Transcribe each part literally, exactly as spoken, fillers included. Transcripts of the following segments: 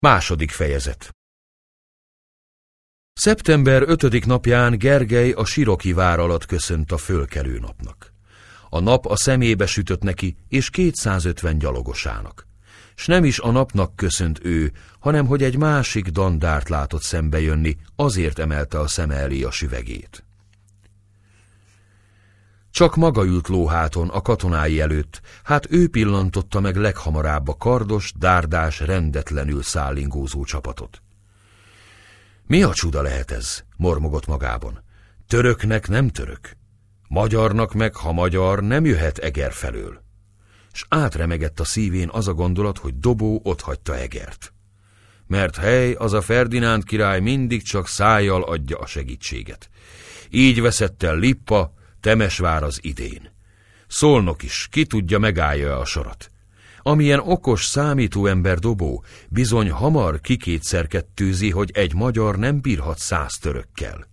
Második fejezet. Szeptember ötödik napján Gergely a Siroki vár alatt köszönt a fölkelő napnak. A nap a szemébe sütött neki és kétszázötven gyalogosának. S nem is a napnak köszönt ő, hanem hogy egy másik dandárt látott szembe jönni, azért emelte a szeme elé a süvegét. Csak maga ült lóháton a katonái előtt, hát ő pillantotta meg leghamarabb a kardos, dárdás, rendetlenül szállingózó csapatot. Mi a csuda lehet ez? Mormogott magában. Töröknek nem török. Magyarnak meg, ha magyar, nem jöhet Eger felől. S átremegett a szívén az a gondolat, hogy Dobó otthagyta Egert. Mert hely, az a Ferdinánd király mindig csak szájjal adja a segítséget. Így veszett el Lippa, Temesvár az idén. Szolnok is, ki tudja, megállja a sorat. Amilyen okos számítóember Dobó, bizony hamar kikétszerkettőzi, hogy egy magyar nem bírhat száz törökkel.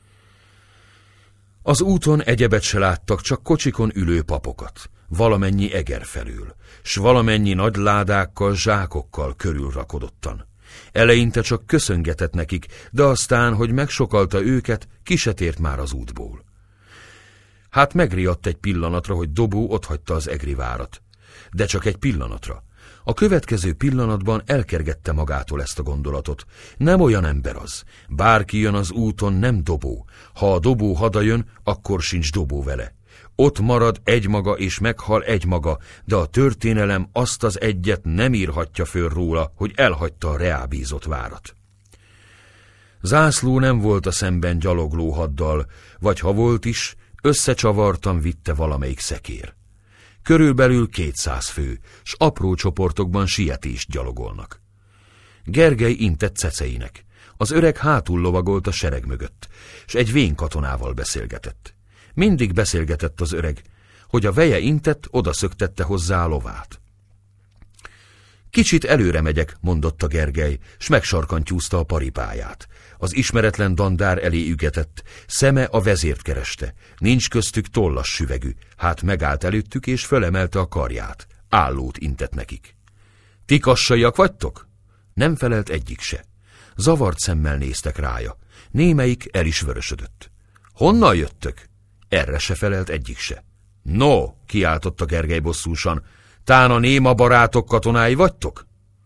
Az úton egyebet se láttak, csak kocsikon ülő papokat, valamennyi Eger felől, s valamennyi nagy ládákkal, zsákokkal körülrakodottan. Eleinte csak köszöngetett nekik, de aztán, hogy megsokalta őket, ki se tért már az útból. Hát megriadt egy pillanatra, hogy Dobó otthagyta az egri várat. De csak egy pillanatra. A következő pillanatban elkergette magától ezt a gondolatot. Nem olyan ember az. Bárki jön az úton, nem Dobó. Ha a Dobó hadajön, akkor sincs Dobó vele. Ott marad egymaga és meghal egymaga, de a történelem azt az egyet nem írhatja föl róla, hogy elhagyta a reábízott várat. Zászló nem volt a szemben gyalogló haddal, vagy ha volt is, összecsavartan vitte valamelyik szekér. Körülbelül kétszáz fő, s apró csoportokban sietést gyalogolnak. Gergely intett ceceinek. Az öreg hátul lovagolt a sereg mögött, s egy vén katonával beszélgetett. Mindig beszélgetett az öreg, hogy a veje intett, odaszöktette hozzá a lovát. Kicsit előre megyek, mondotta Gergely, s megsarkantyúzta a paripáját. Az ismeretlen dandár elé ügetett, szeme a vezért kereste, nincs köztük tollas süvegű, hát megállt előttük és fölemelte a karját, állót intett nekik. Ti kassaiak vagytok? Nem felelt egyik se. Zavart szemmel néztek rája, némelyik el is vörösödött. Honnan jöttök? Erre se felelt egyik se. No, kiáltotta Gergely bosszúsan, tán a néma barátok katonái vagytok?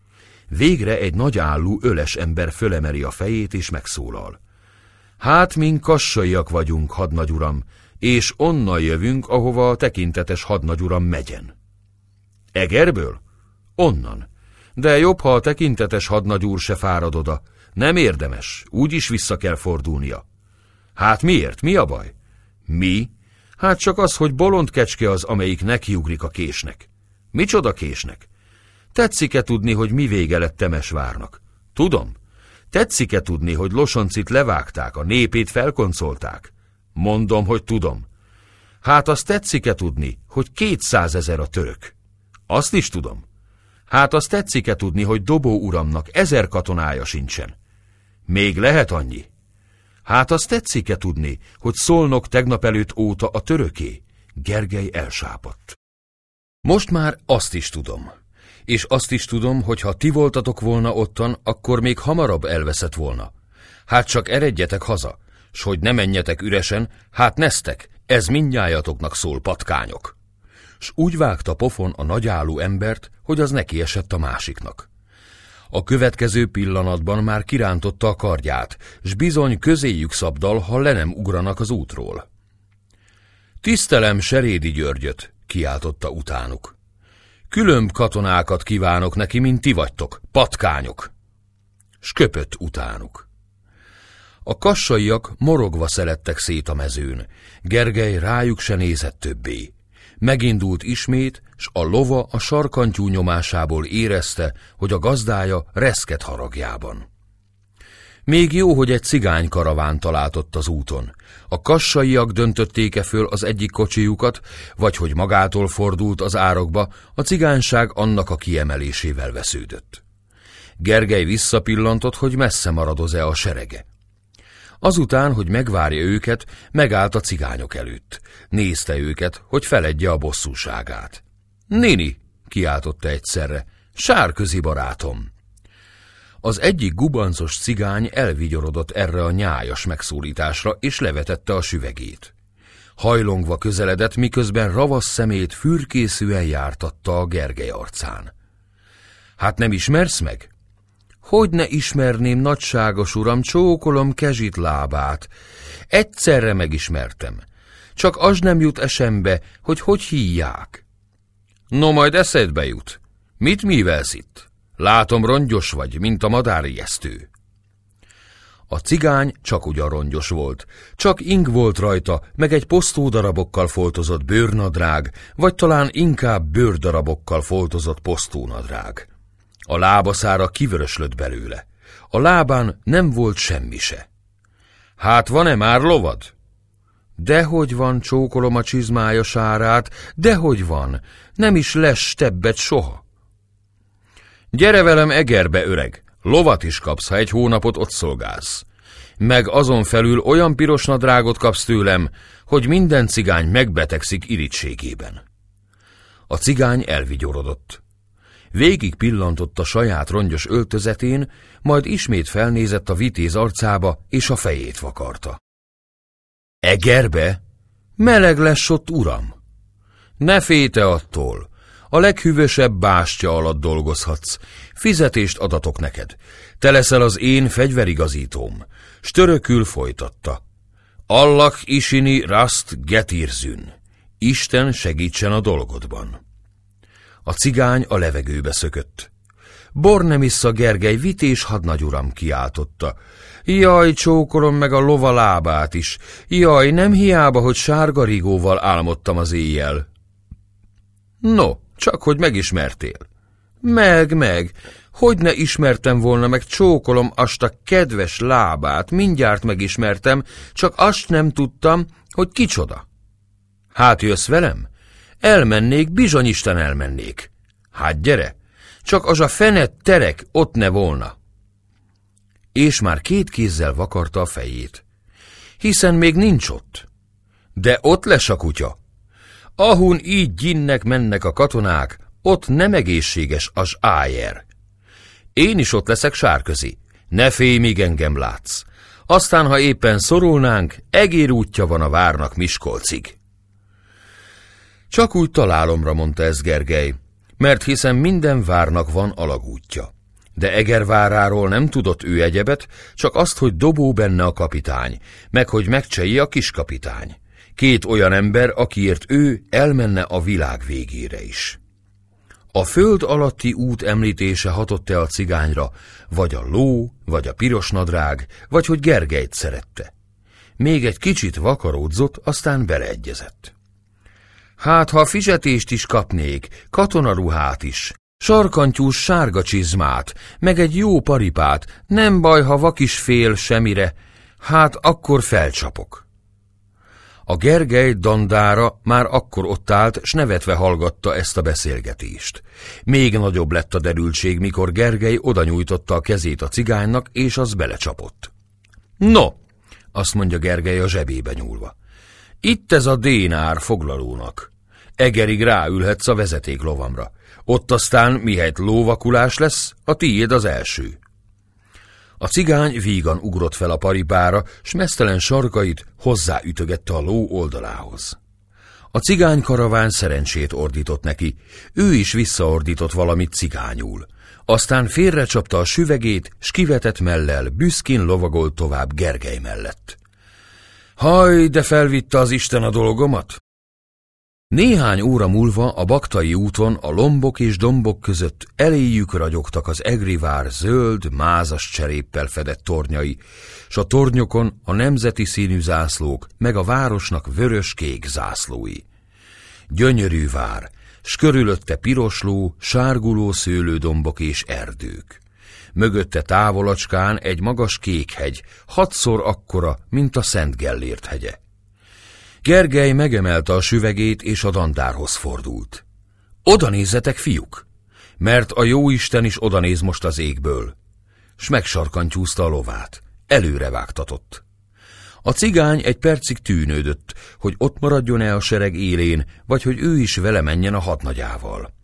Végre egy nagyállú, öles ember fölemeli a fejét és megszólal. Hát, mink kassaiak vagyunk, hadnagyuram, és onnan jövünk, ahova a tekintetes hadnagyuram megyen. Egerből? Onnan. De jobb, ha a tekintetes hadnagyúr se fárad oda. Nem érdemes, úgyis vissza kell fordulnia. Hát miért? Mi a baj? Mi? Hát csak az, hogy bolond kecske az, amelyik nekiugrik a késnek. Micsoda késnek? Tetszik-e tudni, hogy mi vége lett Temesvárnak? Tudom. Tetszik-e tudni, hogy Losoncit levágták, a népét felkoncolták? Mondom, hogy tudom. Hát azt tetszik-e tudni, hogy kétszázezer a török? Azt is tudom. Hát azt tetszik-e tudni, hogy Dobó uramnak ezer katonája sincsen? Még lehet annyi. Hát azt tetszik-e tudni, hogy Szolnok tegnap előtt óta a töröké? Gergely elsápadt. Most már azt is tudom. És azt is tudom, hogy ha ti voltatok volna ottan, akkor még hamarabb elveszett volna. Hát csak eredjetek haza, s hogy ne menjetek üresen, hát neztek, ez mindnyájatoknak szól, patkányok. S úgy vágta pofon a nagyállú embert, hogy az neki esett a másiknak. A következő pillanatban már kirántotta a kardját, s bizony közéjük szabdal, ha le nem ugranak az útról. Tisztelem Serédi Györgyöt, kiáltotta utánuk. Különb katonákat kívánok neki, mint ti vagytok, patkányok. S köpött utánuk. A kassaiak morogva szeledtek szét a mezőn, Gergely rájuk se nézett többé. Megindult ismét, s a lova a sarkantyú nyomásából érezte, hogy a gazdája reszket haragjában. Még jó, hogy egy cigány karaván talált az úton. A kassaiak döntötték-e föl az egyik kocsijukat, vagy hogy magától fordult az árokba, a cigányság annak a kiemelésével vesződött. Gergely visszapillantott, hogy messze maradoz-e a serege. Azután, hogy megvárja őket, megállt a cigányok előtt. Nézte őket, hogy feledje a bosszúságát. Nini, kiáltotta egyszerre, sárközi barátom. Az egyik gubancos cigány elvigyorodott erre a nyájas megszólításra, és levetette a süvegét. Hajlongva közeledett, miközben ravasz szemét fürkészűen jártatta a Gergely arcán. Hát nem ismersz meg? Hogy ne ismerném, nagyságos uram, csókolom kezsit lábát. Egyszerre megismertem. Csak az nem jut esembe, hogy hogy hívják. No, majd eszedbe jut. Mit művelsz itt? Látom, rongyos vagy, mint a madárijesztő. A cigány csak ugyan rongyos volt, csak ing volt rajta, meg egy posztódarabokkal foltozott bőrnadrág, vagy talán inkább bőrdarabokkal foltozott posztónadrág. A lábaszára kivöröslött belőle. A lábán nem volt semmi se. Hát van-e már lovad? Dehogy van, csókolom a csizmája sárát, dehogy van, nem is lesz tebbet soha. Gyere velem Egerbe, öreg, lovat is kapsz, ha egy hónapot ott szolgálsz. Meg azon felül olyan piros nadrágot kapsz tőlem, hogy minden cigány megbetegszik irítségében. A cigány elvigyorodott. Végig pillantott a saját rongyos öltözetén, majd ismét felnézett a vitéz arcába, és a fejét vakarta. Egerbe? Meleg lesz ott, uram! Ne félj te attól! A leghűvösebb bástya alatt dolgozhatsz. Fizetést adatok neked. Te leszel az én fegyverigazítóm. S törökül folytatta. Allak isini rast getirzün. Isten segítsen a dolgodban. A cigány a levegőbe szökött. Bornemissza Gergely, vités hadnagyuram, kiáltotta. Jaj, csókolom meg a lova lábát is. Jaj, nem hiába, hogy sárga rigóval álmodtam az éjjel. No, csak hogy megismertél. Meg, meg, hogy ne ismertem volna meg, csókolom azt a kedves lábát, mindjárt megismertem, csak azt nem tudtam, hogy kicsoda. Hát jössz velem? Elmennék, bizonyisten elmennék. Hát gyere, csak az a fenet terek ott ne volna. És már két kézzel vakarta a fejét. Hiszen még nincs ott. De ott lesz a kutya. Ahun így gyinnek-mennek a katonák, ott nem egészséges az ájer. Én is ott leszek sárközi. Ne félj, míg engem látsz. Aztán, ha éppen szorulnánk, egér útja van a várnak Miskolcig. Csak úgy találomra, mondta ez Gergely, mert hiszen minden várnak van alagútja. De Egerváráról nem tudott ő egyebet, csak azt, hogy dobó benne a kapitány, meg hogy megcselje a kiskapitány. Két olyan ember, akiért ő elmenne a világ végére is. A föld alatti út említése hatott-e a cigányra, vagy a ló, vagy a piros nadrág, vagy hogy Gergelyt szerette. Még egy kicsit vakaródzott, aztán beleegyezett. Hát, ha fizetést is kapnék, katonaruhát is, sarkantyús sárga csizmát, meg egy jó paripát, nem baj, ha vak is fél semire, hát akkor felcsapok. A Gergely dandára már akkor ott állt, s nevetve hallgatta ezt a beszélgetést. Még nagyobb lett a derültség, mikor Gergely odanyújtotta a kezét a cigánynak, és az belecsapott. No, azt mondja Gergely a zsebébe nyúlva. Itt ez a dénár foglalónak. Egerig ráülhetsz a vezetéklovamra. Ott aztán, mihelyt lóvakulás lesz, a tiéd az első. A cigány vígan ugrott fel a paripára, s meztelen sarkait hozzáütögette a ló oldalához. A cigány karaván szerencsét ordított neki, ő is visszaordított valamit cigányul. Aztán félrecsapta a süvegét, s kivetett mellel büszkén lovagolt tovább Gergely mellett. Haj, de felvitte az Isten a dolgomat! Néhány óra múlva a Baktai úton a lombok és dombok között eléjük ragyogtak az egri vár zöld, mázas cseréppel fedett tornyai, s a tornyokon a nemzeti színű zászlók, meg a városnak vörös-kék zászlói. Gyönyörű vár, s körülötte pirosló, sárguló szőlődombok és erdők. Mögötte távolacskán egy magas kékhegy, hatszor akkora, mint a Szent Gellért hegye. Gergely megemelte a süvegét, és a dandárhoz fordult. Oda nézzetek, fiúk, mert a jóisten is odanéz most az égből. S megsarkantyúzta a lovát, előre vágtatott. A cigány egy percig tűnődött, hogy ott maradjon-e a sereg élén, vagy hogy ő is vele menjen a hadnagyával.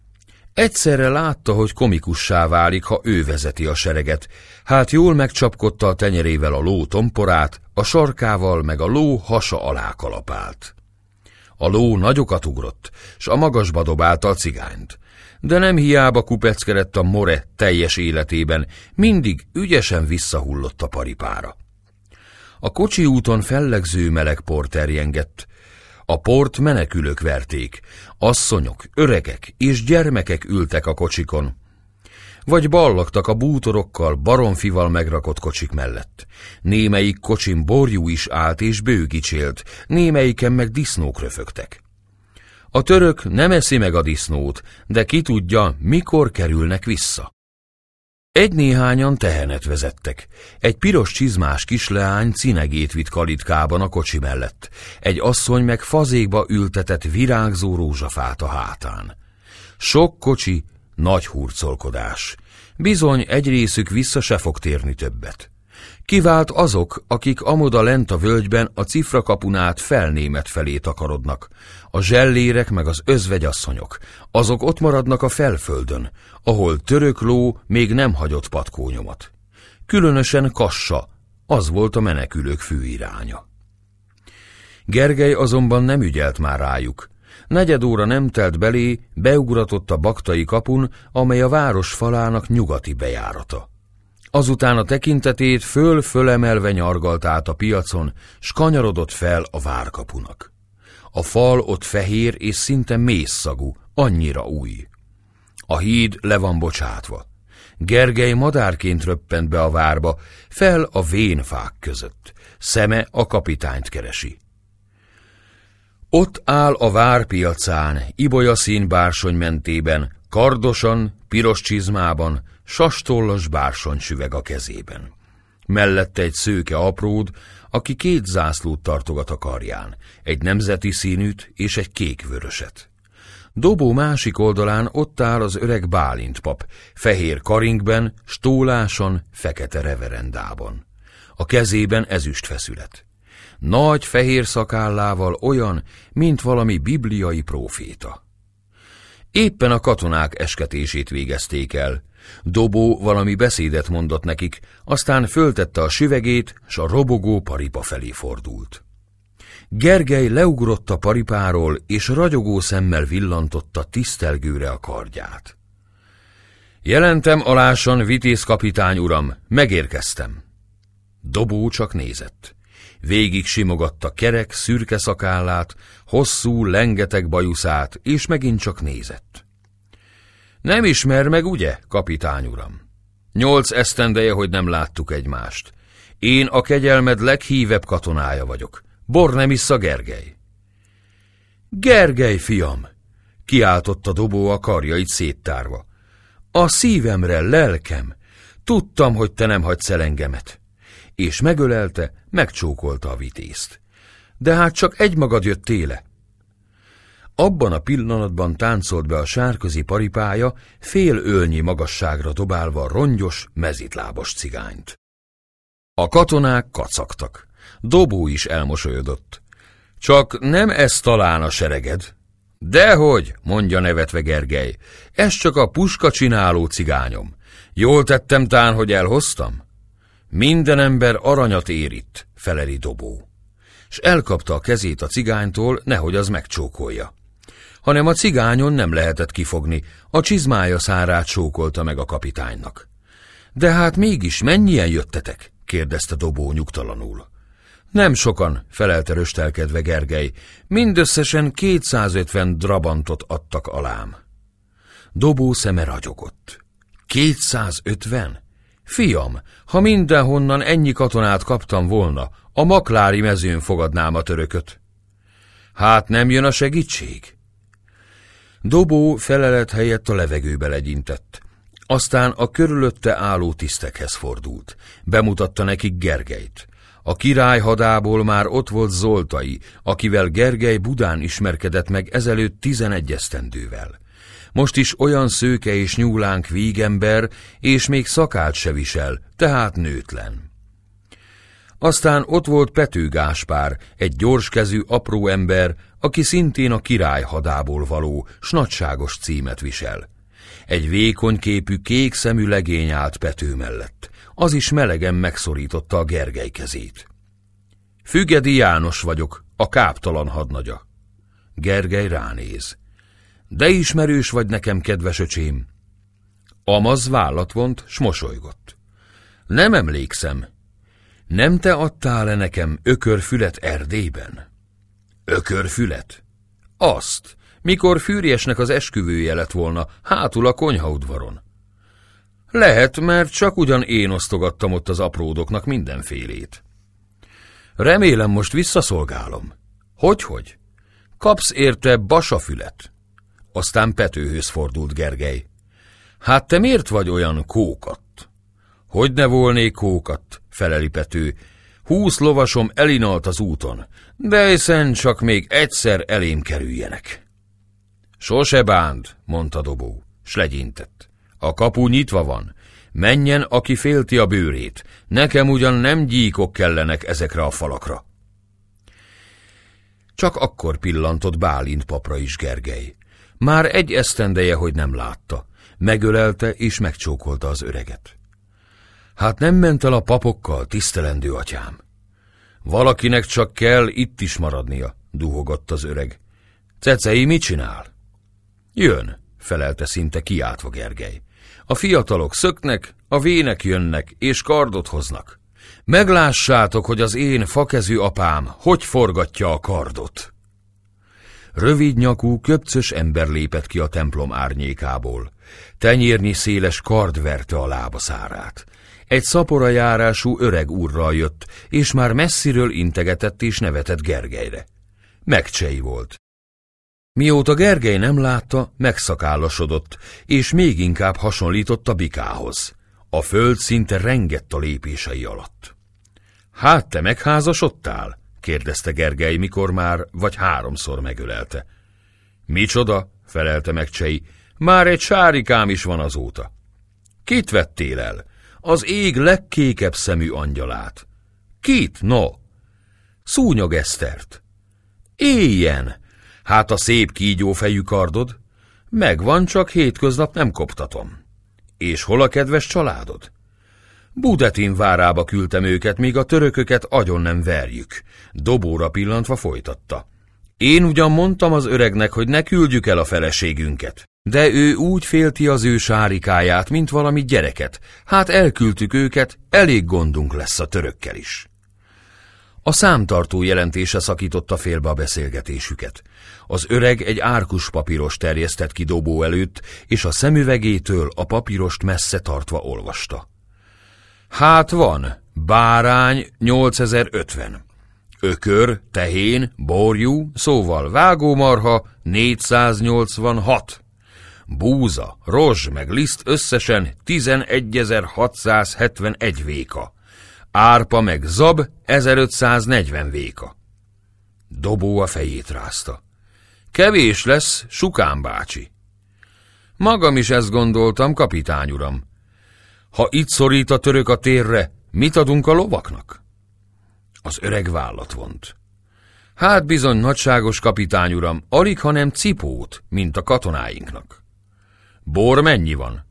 Egyszerre látta, hogy komikussá válik, ha ő vezeti a sereget, hát jól megcsapkodta a tenyerével a ló tomporát, a sarkával meg a ló hasa alá kalapált. A ló nagyokat ugrott, s a magasba dobálta a cigányt, de nem hiába kupeckedett a more teljes életében, mindig ügyesen visszahullott a paripára. A kocsi úton fellegző meleg por terjengett. A port menekülők verték, asszonyok, öregek és gyermekek ültek a kocsikon, vagy ballagtak a bútorokkal, baromfival megrakott kocsik mellett. Némelyik kocsin borjú is állt és bőgicsélt, némelyiken meg disznók röfögtek. A török nem eszi meg a disznót, de ki tudja, mikor kerülnek vissza. Egy-néhányan tehenet vezettek. Egy piros csizmás kisleány cinegét vitt kalitkában a kocsi mellett. Egy asszony meg fazékba ültetett virágzó rózsafát a hátán. Sok kocsi, nagy hurcolkodás. Bizony egy részük vissza se fog térni többet. Kivált azok, akik amoda lent a völgyben a cifrakapunát Felnémet felé takarodnak. A zsellérek meg az özvegyasszonyok, azok ott maradnak a Felföldön, ahol török ló még nem hagyott patkónyomat. Különösen Kassa, az volt a menekülők főiránya. Gergely azonban nem ügyelt már rájuk. Negyed óra nem telt belé, beugratott a baktai kapun, amely a város falának nyugati bejárata. Azután a tekintetét föl-fölemelve nyargalt át a piacon, s kanyarodott fel a várkapunak. A fal ott fehér és szinte mészszagú, annyira új. A híd le van bocsátva. Gergely madárként röppent be a várba, fel a vénfák között. Szeme a kapitányt keresi. Ott áll a várpiacán, ibolyaszín bársony mentében, kardosan, piros csizmában, sastollas bársony süveg a kezében. Mellette egy szőke apród, aki két zászlót tartogat a karján, egy nemzeti színűt és egy kék-vöröset. Dobó másik oldalán ott áll az öreg Bálint pap, fehér karingben, stóláson, fekete reverendában. A kezében ezüstfeszület. Nagy fehér szakállával olyan, mint valami bibliai próféta. Éppen a katonák esketését végezték el. Dobó valami beszédet mondott nekik, aztán föltette a süvegét, s a robogó paripa felé fordult. Gergely leugrott a paripáról, és ragyogó szemmel villantotta tisztelgőre a kardját. Jelentem alásan, vitéz kapitány uram, megérkeztem. Dobó csak nézett. Végig simogatta kerek, szürke szakállát, hosszú, lengeteg bajuszát, és megint csak nézett. Nem ismer meg, ugye, kapitány uram? Nyolc esztendeje, hogy nem láttuk egymást. Én a kegyelmed leghívebb katonája vagyok. Bor nem issza Gergely. Gergely, fiam! Kiáltotta Dobó a karjait széttárva. A szívemre, lelkem! Tudtam, hogy te nem hagysz el engemet. És megölelte, megcsókolta a vitézt. De hát csak egymagad jött téle. Abban a pillanatban táncolt be a sárközi paripája, fél ölnyi magasságra dobálva rongyos, mezitlábas cigányt. A katonák kacagtak. Dobó is elmosolyodott. Csak nem ez talán a sereged? Dehogy, mondja nevetve Gergely, ez csak a puska csináló cigányom. Jól tettem tán, hogy elhoztam? Minden ember aranyat ér itt, feleli Dobó. S elkapta a kezét a cigánytól, nehogy az megcsókolja. Hanem a cigányon nem lehetett kifogni, a csizmája szárát csókolta meg a kapitánynak. De hát mégis mennyien jöttetek? Kérdezte Dobó nyugtalanul. Nem sokan, felelte röstelkedve Gergely, mindösszesen kétszázötven drabantot adtak alám. Dobó szeme ragyogott. Kétszázötven? Fiam, ha mindenhonnan ennyi katonát kaptam volna, a maklári mezőn fogadnám a törököt. Hát nem jön a segítség? Dobó felelet helyett a levegőbe legyintett. Aztán a körülötte álló tisztekhez fordult. Bemutatta nekik Gergelyt. A király hadából már ott volt Zoltai, akivel Gergely Budán ismerkedett meg ezelőtt tizenegy esztendővel. Most is olyan szőke és nyúlánk vígember, és még szakát se visel, tehát nőtlen. Aztán ott volt Pető Gáspár, egy gyorskezű apró ember, aki szintén a király hadából való, s nagyságos címet visel. Egy vékony képű, kék szemű legény állt Pető mellett. Az is melegen megszorította a Gergely kezét. Fügedi János vagyok, a káptalan hadnagya. Gergely ránéz. De ismerős vagy nekem, kedves öcsém. Amaz vállat vont, s mosolygott. Nem emlékszem. Nem te adtál-e nekem ökörfület Erdélyben? Ökörfület? Azt, mikor Fűriesnek az esküvője lett volna, hátul a konyhaudvaron. Lehet, mert csak ugyan én osztogattam ott az apródoknak mindenfélét. Remélem, most visszaszolgálom. Hogyhogy? Kapsz érte basafület. Aztán Petőhöz fordult Gergely. Hát te miért vagy olyan kókat? Hogy ne volnék kókat, feleli Pető. Húsz lovasom elinalt az úton, de hiszen csak még egyszer elém kerüljenek. Sose bánd, mondta Dobó, s legyintett. A kapu nyitva van, menjen, aki félti a bőrét, nekem ugyan nem gyíkok kellenek ezekre a falakra. Csak akkor pillantott Bálint papra is Gergely. Már egy esztendeje, hogy nem látta. Megölelte és megcsókolta az öreget. Hát nem ment el a papokkal, tisztelendő atyám. Valakinek csak kell itt is maradnia, duhogott az öreg. Cecei mit csinál? Jön, felelte szinte kiáltva Gergely. A fiatalok szöknek, a vének jönnek, és kardot hoznak. Meglássátok, hogy az én fakezű apám hogy forgatja a kardot. Rövid nyakú, köpcös ember lépett ki a templom árnyékából. Tenyérnyi széles kard verte a lábaszárát. Egy szapora járású öreg úrral jött, és már messziről integetett és nevetett Gergelyre. Megcsei volt. Mióta Gergely nem látta, megszakállasodott, és még inkább hasonlított a bikához. A föld szinte rengett a lépései alatt. Hát te megházasodtál? kérdezte Gergely, mikor már vagy háromszor megölelte. Micsoda? felelte Megcsei. Már egy sárikám is van azóta. Kit vettél el? Az ég legkékebb szemű angyalát. Kit, no? Szúnyog Esztert. Éljen! Hát a szép kígyófejű kardod? Megvan, csak hétköznap nem koptatom. És hol a kedves családod? Budetin várába küldtem őket, míg a törököket agyon nem verjük. Dobóra pillantva folytatta. Én ugyan mondtam az öregnek, hogy ne küldjük el a feleségünket, de ő úgy félti az ő sárikáját, mint valami gyereket. Hát elküldtük őket, elég gondunk lesz a törökkel is. A számtartó jelentése szakította félbe a beszélgetésüket. Az öreg egy árkus papíros terjesztett ki Dobó előtt, és a szemüvegétől a papírost messze tartva olvasta. Hát van, bárány nyolcezer-ötven, ökör, tehén, borjú, szóval vágómarha négyszáznyolcvanhat, búza, rozs meg liszt összesen tizenegyezer-hatszázhetvenegy véka, árpa meg zab ezerötszáznegyven véka. Dobó a fejét rázta. Kevés lesz, Sukán bácsi. Magam is ezt gondoltam, kapitány uram. Ha itt szorít a török a térre, mit adunk a lovaknak? Az öreg vállat vont. Hát bizony, nagyságos kapitány uram, alig, hanem cipót, mint a katonáinknak. Bor mennyi van?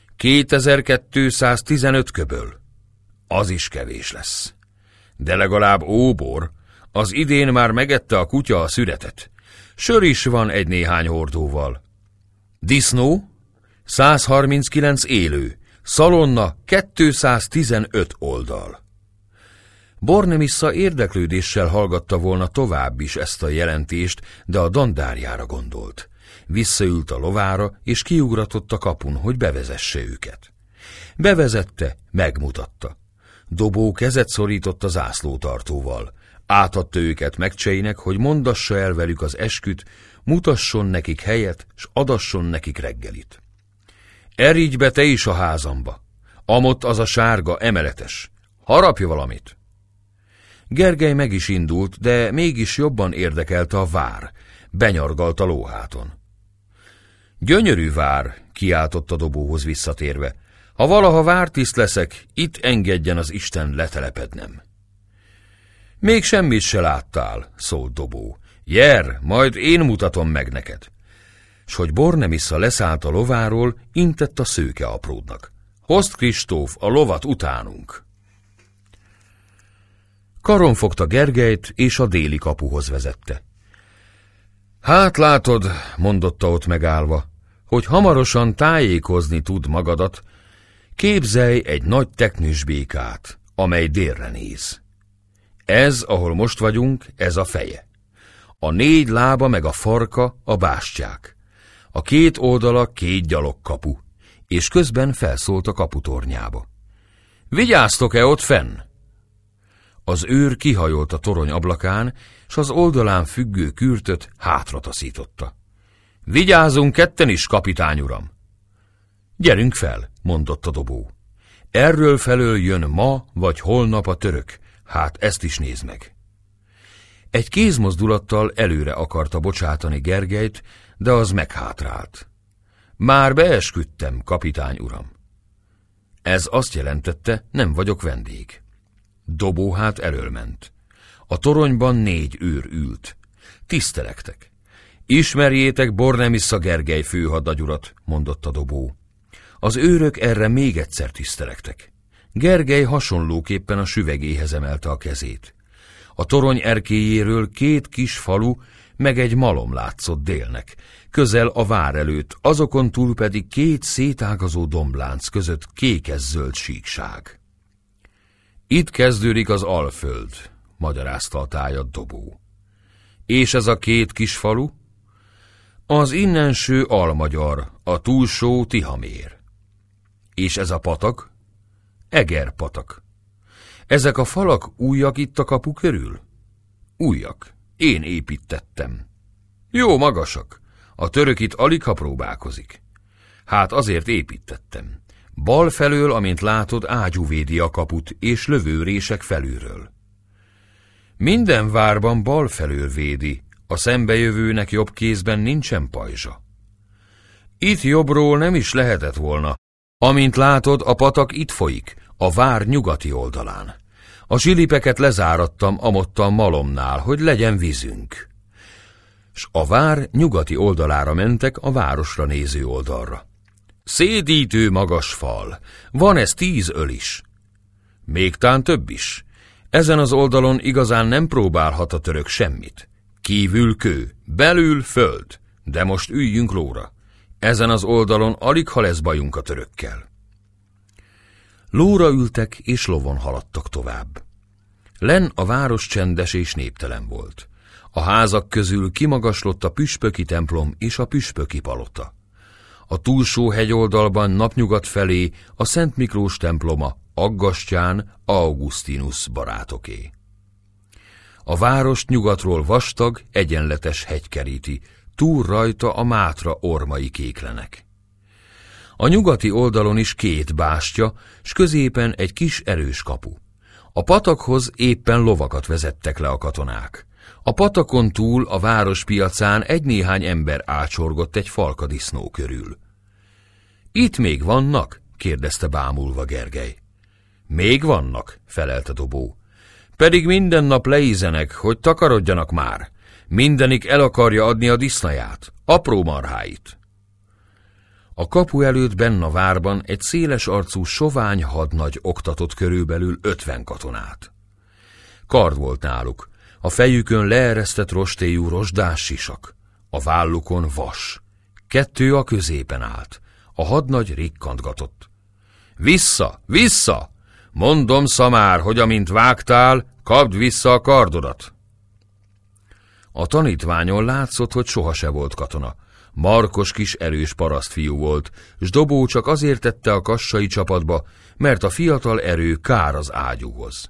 kétezer-kétszáztizenöt köböl. Az is kevés lesz. De legalább óbor, az idén már megette a kutya a szüretet. Sör is van egy néhány hordóval. Disznó? százharminckilenc élő, szalonna kétszáztizenöt oldal. Bornemissza érdeklődéssel hallgatta volna tovább is ezt a jelentést, de a dandárjára gondolt. Visszaült a lovára, és kiugratott a kapun, hogy bevezesse őket. Bevezette, megmutatta. Dobó kezet szorított a zászlótartóval. Átadta őket Megcseinek, hogy mondassa el velük az esküt, mutasson nekik helyet, s adasson nekik reggelit. Erígy be te is a házamba. Amott az a sárga, emeletes. Harapj valamit. Gergely meg is indult, de mégis jobban érdekelte a vár. Benyargalt a lóháton. Gyönyörű vár, kiáltott a Dobóhoz visszatérve. Ha valaha vártiszt leszek, itt engedjen az Isten letelepednem. Még semmit se láttál, szólt Dobó. Jer, majd én mutatom meg neked. s hogy Bornemissza leszállt a lováról, intett a szőke apródnak. Hozd, Kristóf, a lovat utánunk! Karon fogta Gergelyt, és a déli kapuhoz vezette. Hát látod, mondotta ott megállva, hogy hamarosan tájékozni tud magadat, képzelj egy nagy teknős békát, amely délre néz. Ez, ahol most vagyunk, ez a feje. A négy lába meg a farka a bástyák. A két oldala két gyalogkapu, és közben felszólt a kaputornyába. Vigyáztok-e ott fenn? Az őr kihajolt a torony ablakán, s az oldalán függő kürtöt hátra taszította. Vigyázzunk ketten is, kapitány uram! Gyerünk fel, mondott a dobó. Erről felől jön ma vagy holnap a török, hát ezt is nézd meg. Egy kézmozdulattal előre akarta bocsátani Gergelyt, de az meghátrált. Már beesküdtem, kapitány uram. Ez azt jelentette, nem vagyok vendég. Dobó hát elől ment. A toronyban négy őr ült. Tisztelektek. Ismerjétek Bornemissza Gergely főhadnagyurat, mondotta Dobó. Az őrök erre még egyszer tisztelektek. Gergely hasonlóképpen a süvegéhez emelte a kezét. A torony erkélyéről két kis falu, meg egy malom látszott délnek, közel a vár előtt, azokon túl pedig két szétágazó domblánc között kékes-zöld síkság. Itt kezdődik az Alföld, magyarázta a tájat Dobó. És ez a két kis falu? Az innenső Almagyar, a túlsó Tihamér. És ez a patak? Egerpatak. Ezek a falak újak itt a kapu körül? Újak. Én építettem. Jó magasak. A török itt aligha próbálkozik. Hát azért építettem. Bal felől, amint látod, ágyú védi a kaput, és lövőrések felülről. Minden várban bal felől védi, a szembejövőnek jobb kézben nincsen pajzsa. Itt jobbról nem is lehetett volna. Amint látod, a patak itt folyik, a vár nyugati oldalán. A zsilipeket lezárattam amotta a malomnál, hogy legyen vízünk. S a vár nyugati oldalára mentek a városra néző oldalra. Szédítő magas fal, van ez tíz öl is. Még tán több is. Ezen az oldalon igazán nem próbálhat a török semmit. Kívül kő, belül föld, de most üljünk lóra. Ezen az oldalon aligha lesz bajunk a törökkel. Lóra ültek, és lovon haladtak tovább. Lenn a város csendes és néptelen volt. A házak közül kimagaslott a püspöki templom és a püspöki palota. A túlsó hegyoldalban napnyugat felé a Szent Miklós temploma, Aggastyán Augustinus barátoké. A várost nyugatról vastag, egyenletes hegy keríti, túl rajta a Mátra ormai kéklenek. A nyugati oldalon is két bástya, s középen egy kis erős kapu. A patakhoz éppen lovakat vezettek le a katonák. A patakon túl a várospiacán egy-néhány ember ácsorgott egy falkadisznó körül. Itt még vannak? kérdezte bámulva Gergely. Még vannak, felelte Dobó. Pedig minden nap leízenek, hogy takarodjanak már. Mindenik el akarja adni a disznaját, apró marháit. A kapu előtt benn a várban egy széles arcú sovány hadnagy oktatott körülbelül ötven katonát. Kard volt náluk, a fejükön leeresztett rostélyú rozsdás sisak, a vállukon vas. Kettő a középen állt, a hadnagy rikkantgatott. Vissza, vissza! Mondom, szamár, hogy amint vágtál, kapd vissza a kardodat. A tanítványon látszott, hogy soha se volt katona. Markos kis erős parasztfiú volt, s Dobó csak azért tette a kassai csapatba, mert a fiatal erő kár az ágyúhoz.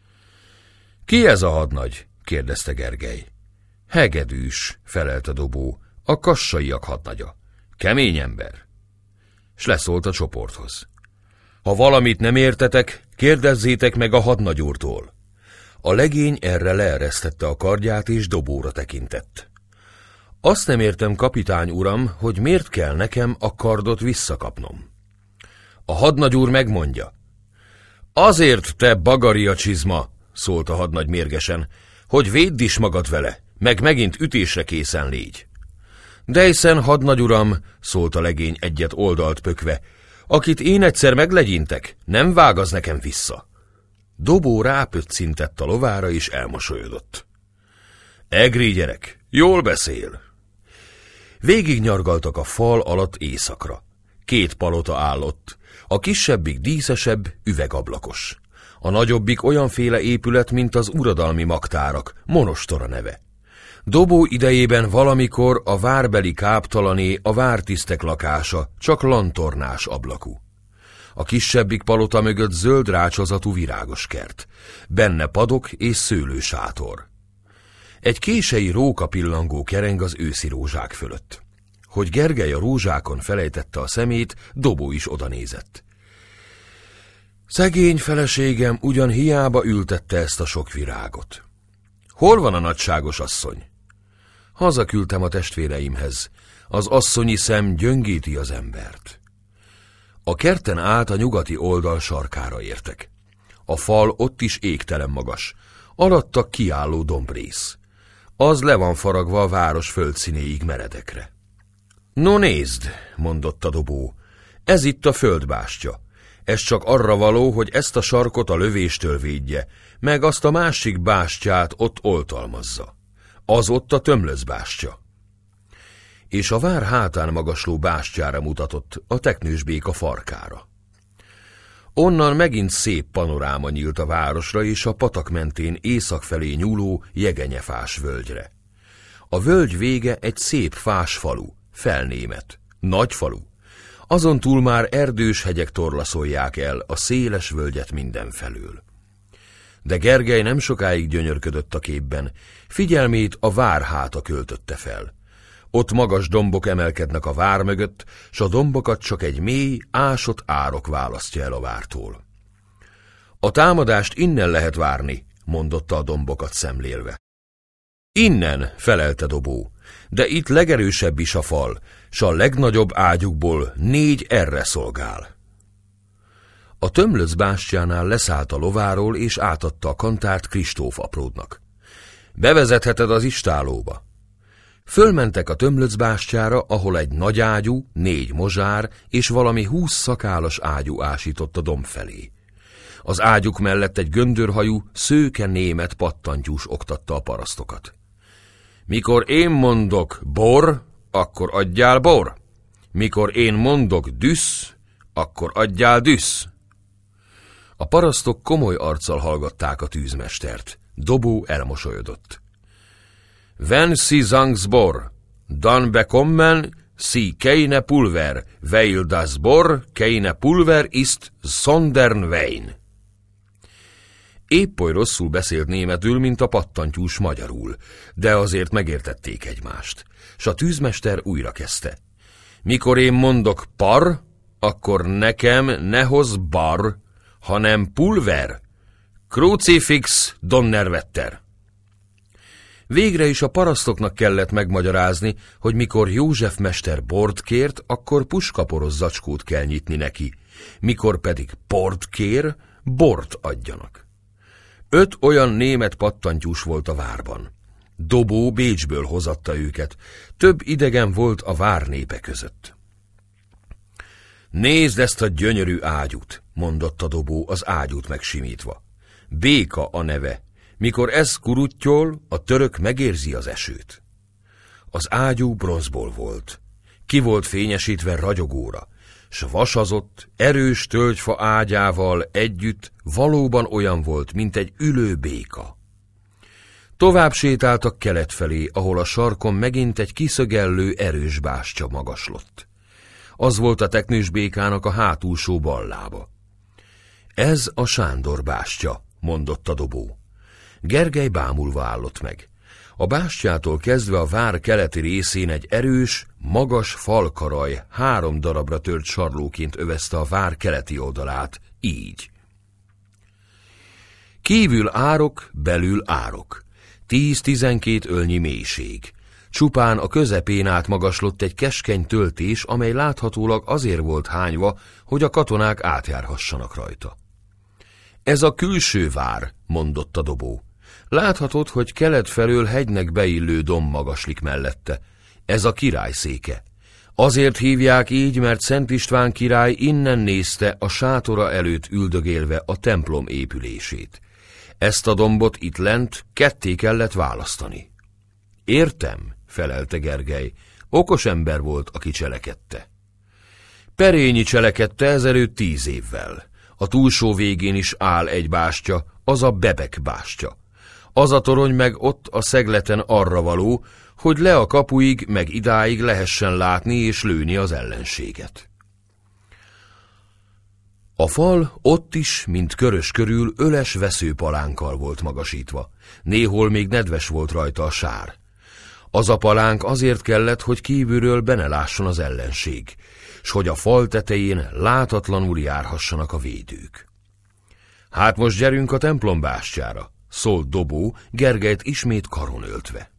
Ki ez a hadnagy? kérdezte Gergely. Hegedűs, felelte Dobó, a kassaiak hadnagya. Kemény ember. S leszólt a csoporthoz. Ha valamit nem értetek, kérdezzétek meg a hadnagyúrtól. A legény erre leeresztette a kardját, és Dobóra tekintett. Azt nem értem, kapitány uram, hogy miért kell nekem a kardot visszakapnom. A hadnagyúr megmondja. Azért, te bagaria csizma, szólt a hadnagy mérgesen, hogy védd is magad vele, meg megint ütésre készen légy. De hiszen, hadnagyuram, szólt a legény egyet oldalt pökve, akit én egyszer meglegyintek, nem vág az nekem vissza. Dobó rápöccintett a lovára, és elmosolyodott. Egri gyerek, jól beszél. Végignyargaltak a fal alatt éjszakra. Két palota állott, a kisebbik díszesebb, üvegablakos. A nagyobbik olyanféle épület, mint az uradalmi magtárak, monostora neve. Dobó idejében valamikor a várbeli káptalané a vártisztek lakása, csak lantornás ablakú. A kisebbik palota mögött zöld rácsozatú virágos kert, benne padok és szőlősátor. Egy kései rókapillangó kereng az őszi rózsák fölött. Hogy Gergely a rózsákon felejtette a szemét, Dobó is odanézett. Szegény feleségem ugyan hiába ültette ezt a sok virágot. Hol van a nagyságos asszony? Hazaküldtem a testvéreimhez. Az asszonyi szem gyöngíti az embert. A kerten át a nyugati oldal sarkára értek. A fal ott is égtelen magas, alatta kiálló dombrész. Az le van faragva a város földszínéig meredekre. No nézd, mondotta Dobó, ez itt a földbástya. Ez csak arra való, hogy ezt a sarkot a lövéstől védje, meg azt a másik bástyát ott oltalmazza. Az ott a Tömlöcbástya. És a vár hátán magasló bástyára mutatott, a teknősbéka farkára. Onnan megint szép panoráma nyílt a városra és a patak mentén észak felé nyúló jegenyefás völgyre. A völgy vége egy szép fás falu, Felnémet, nagy falu. Azon túl már erdős hegyek torlaszolják el a széles völgyet mindenfelől. De Gergely nem sokáig gyönyörködött a képben, figyelmét a vár háta költötte fel. Ott magas dombok emelkednek a vár mögött, s a dombokat csak egy mély, ásott árok választja el a vártól. A támadást innen lehet várni, mondotta a dombokat szemlélve. Innen, felelte Dobó, de itt legerősebb is a fal, s a legnagyobb ágyukból négy erre szolgál. A Tömlöcbástyánál leszállt a lováról, és átadta a kantárt Kristóf apródnak. Bevezetheted az istálóba. Fölmentek a Tömlöcbástyára, ahol egy nagy ágyú, négy mozsár és valami húsz szakálas ágyú ásított a domb felé. Az ágyuk mellett egy göndörhajú, szőke német pattantyús oktatta a parasztokat. Mikor én mondok bor, akkor adjál bor. Mikor én mondok düsz, akkor adjál düsz. A parasztok komoly arccal hallgatták a tűzmestert. Dobó elmosolyodott. Wenn Sie sangs bor, dann bekommen Sie keine Pulver, weil das bor keine Pulver ist, sondern Wein. Épp oly rosszul beszélt németül, mint a pattantyús magyarul, de azért megértették egymást, s a tűzmester újra kezdte. Mikor én mondok par, akkor nekem ne hoz bar, hanem pulver. Crucifix Donnerwetter. Végre is a parasztoknak kellett megmagyarázni, hogy mikor József mester bort kért, akkor puskaporos zacskót kell nyitni neki, mikor pedig port kér, bort adjanak. Öt olyan német pattantyús volt a várban. Dobó Bécsből hozatta őket, több idegen volt a vár népe között. Nézd ezt a gyönyörű ágyút, mondotta Dobó az ágyút megsimítva. Béka a neve. Mikor ez kuruttyol, a török megérzi az esőt. Az ágyú bronzból volt. Ki volt fényesítve ragyogóra, s vasazott, erős tölgyfa ágyával együtt valóban olyan volt, mint egy ülő béka. Tovább sétáltak kelet felé, ahol a sarkon megint egy kiszögellő erős bástya magaslott. Az volt a teknősbékának a hátulsó bal lába. Ez a Sándor bástya, mondotta Dobó. Gergely bámulva állott meg. A bástyától kezdve a vár keleti részén egy erős, magas falkaraj három darabra tört sarlóként övezte a vár keleti oldalát, így. Kívül árok, belül árok. Tíz-tizenkét ölnyi mélység. Csupán a közepén át magaslott egy keskeny töltés, amely láthatólag azért volt hányva, hogy a katonák átjárhassanak rajta. Ez a külső vár, mondotta Dobó. Láthatod, hogy kelet felől hegynek beillő domb magaslik mellette. Ez a király széke. Azért hívják így, mert Szent István király innen nézte a sátora előtt üldögélve a templom épülését. Ezt a dombot itt lent ketté kellett választani. Értem, felelte Gergely. Okos ember volt, aki cselekedte. Perényi cselekedte ezelőtt tíz évvel. A túlsó végén is áll egy bástya, az a Bebek bástya. Az a torony meg ott a szegleten arra való, hogy le a kapuig meg idáig lehessen látni és lőni az ellenséget. A fal ott is, mint körös körül, öles veszőpalánkkal volt magasítva. Néhol még nedves volt rajta a sár. Az a palánk azért kellett, hogy kívülről be ne lásson az ellenség, s hogy a fal tetején látatlanul járhassanak a védők. Hát most gyerünk a templom bástyára, szólt Dobó, Gergelyt ismét karon öltve.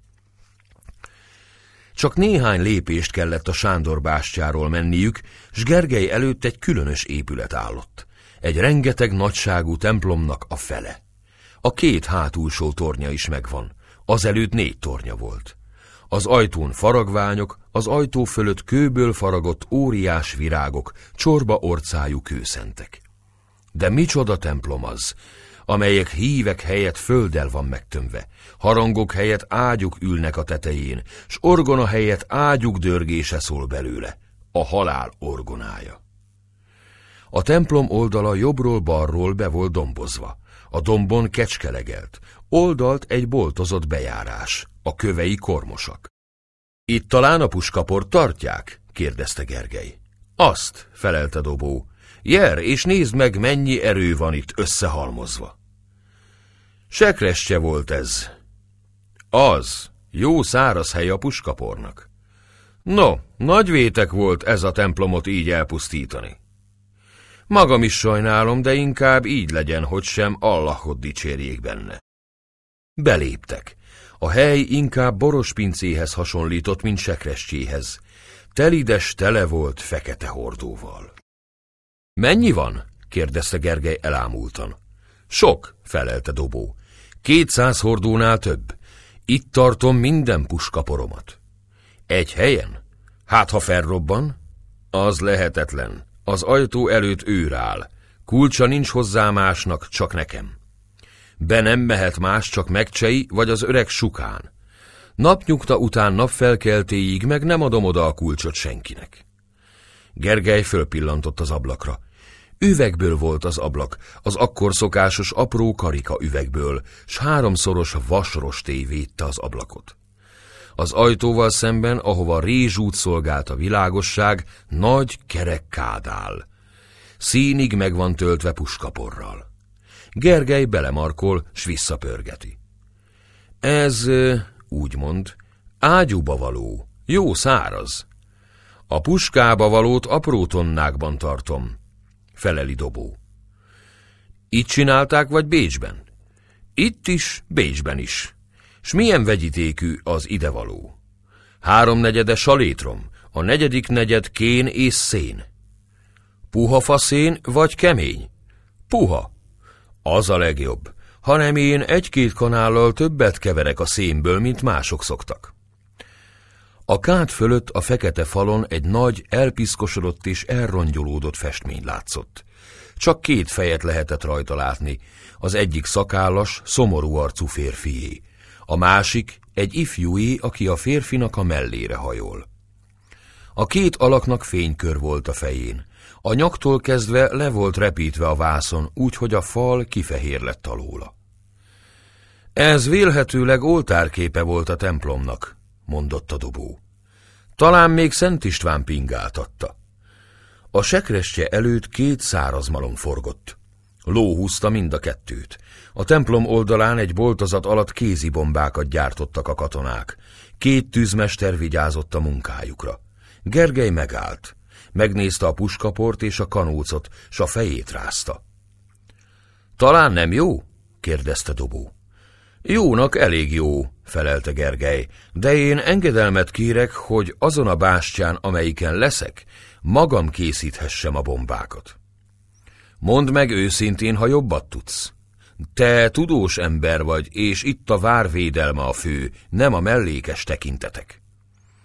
Csak néhány lépést kellett a Sándor bástyáról menniük, s Gergely előtt egy különös épület állott. Egy rengeteg nagyságú templomnak a fele. A két hátulsó tornya is megvan, azelőtt négy tornya volt. Az ajtón faragványok, az ajtó fölött kőből faragott óriás virágok, csorba orcájú kőszentek. De micsoda templom az, amelyek hívek helyett földdel van megtömve, harangok helyett ágyuk ülnek a tetején, s orgona helyett ágyuk dörgése szól belőle, a halál orgonája. A templom oldala jobbról-balról be volt dombozva, a dombon kecske legelt, oldalt egy boltozott bejárás, a kövei kormosak. Itt talán a puskaport tartják? kérdezte Gergely. Azt, felelte Dobó. Jer, és nézd meg, mennyi erő van itt összehalmozva. Sekrestye volt ez. Az, jó száraz hely a puskapornak. No, nagy vétek volt ez a templomot így elpusztítani. Magam is sajnálom, de inkább így legyen, hogy sem Allahot dicsérjék benne. Beléptek. A hely inkább borospincéhez hasonlított, mint sekrestjéhez. Telides tele volt fekete hordóval. Mennyi van? kérdezte Gergely elámultan. Sok, felelte Dobó. Kétszáz hordónál több. Itt tartom minden puskaporomat. Egy helyen? Hát, ha felrobban? Az lehetetlen. Az ajtó előtt őr áll. Kulcsa nincs hozzá másnak, csak nekem. Be nem mehet más, csak Megcsei vagy az öreg Sukán. Napnyugta után napfelkeltéig meg nem adom oda a kulcsot senkinek. Gergely fölpillantott az ablakra. Üvegből volt az ablak, az akkor szokásos apró karika üvegből, s háromszoros vasrostély védte az ablakot. Az ajtóval szemben, ahova rézsút szolgált a világosság, nagy kerek kád áll. Színig meg van töltve puskaporral. Gergely belemarkol, s visszapörgeti. Ez, úgymond, ágyúba való, jó száraz. A puskába valót apró tonnákban tartom, feleli Dobó. Itt csinálták, vagy Bécsben? Itt is, Bécsben is. S milyen vegyítékű az idevaló? Háromnegyede salétrom, a negyedik negyed kén és szén. Puha faszén vagy kemény? Puha. Az a legjobb, hanem én egy-két kanállal többet keverek a szénből, mint mások szoktak. A kád fölött a fekete falon egy nagy, elpiszkosodott és elrongyolódott festmény látszott. Csak két fejet lehetett rajta látni, az egyik szakállas, szomorú arcú férfié, a másik egy ifjúé, aki a férfinak a mellére hajol. A két alaknak fénykör volt a fején, a nyaktól kezdve le volt repítve a vászon, úgy, hogy a fal kifehér lett alóla. Ez vélhetőleg oltárképe volt a templomnak, mondotta Dobó. Talán még Szent István pingáltatta. A sekrestye előtt két szárazmalom forgott. Ló húzta mind a kettőt. A templom oldalán egy boltozat alatt kézi bombákat gyártottak a katonák. Két tűzmester vigyázott a munkájukra. Gergely megállt. Megnézte a puskaport és a kanócot, s a fejét rázta. Talán nem jó? kérdezte Dobó. Jónak elég jó, felelte Gergely, de én engedelmet kérek, hogy azon a bástyán, amelyiken leszek, magam készíthessem a bombákat. Mondd meg őszintén, ha jobbat tudsz. Te tudós ember vagy, és itt a vár védelme a fő, nem a mellékes tekintetek.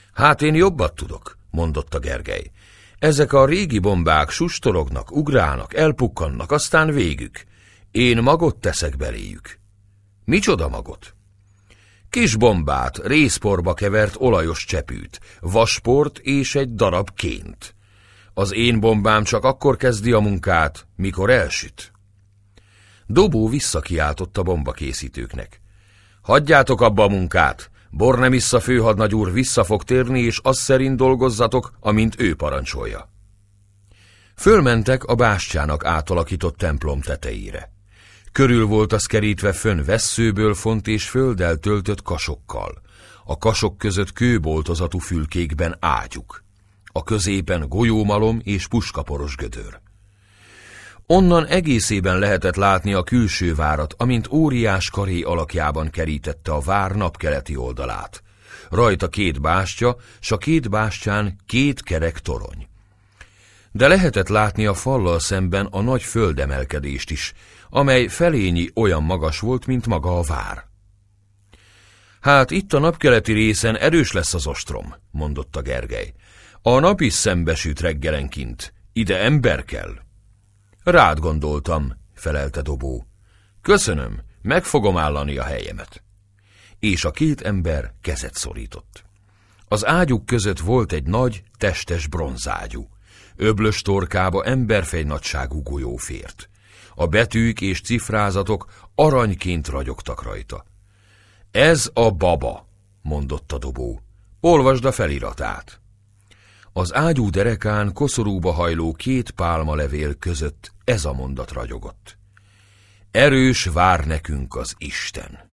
Hát én jobbat tudok, mondotta Gergely. Ezek a régi bombák sustorognak, ugrálnak, elpukkannak, aztán végük. Én magot teszek beléjük. Micsoda magot? Kis bombát, rézporba kevert olajos csepűt, vasport és egy darab ként. Az én bombám csak akkor kezdi a munkát, mikor elsüt. Dobó visszakiáltott a bombakészítőknek. Hagyjátok abba a munkát! Bornemissza főhadnagy úr vissza fog térni, és az szerint dolgozzatok, amint ő parancsolja. Fölmentek a bástyának átalakított templom tetejére. Körül volt az kerítve fönn vesszőből font és földdel töltött kasokkal. A kasok között kőboltozatú fülkékben ágyuk. A középen golyómalom és puskaporos gödör. Onnan egészében lehetett látni a külső várat, amint óriás karé alakjában kerítette a vár napkeleti oldalát. Rajta két bástya, s a két bástyán két kerek torony. De lehetett látni a fallal szemben a nagy földemelkedést is, amely felényi olyan magas volt, mint maga a vár. Hát itt a napkeleti részen erős lesz az ostrom, mondotta Gergely. A nap is szembesült reggelenként, ide ember kell. Rád gondoltam, felelte Dobó. Köszönöm, meg fogom állani a helyemet. És a két ember kezet szorított. Az ágyuk között volt egy nagy, testes bronzágyú. Öblös torkába emberfej nagyságú golyó fért. A betűk és cifrázatok aranyként ragyogtak rajta. Ez a baba, mondotta Dobó. Olvasd a feliratát. Az ágyú derekán koszorúba hajló két pálmalevél között ez a mondat ragyogott. Erős vár nekünk az Isten.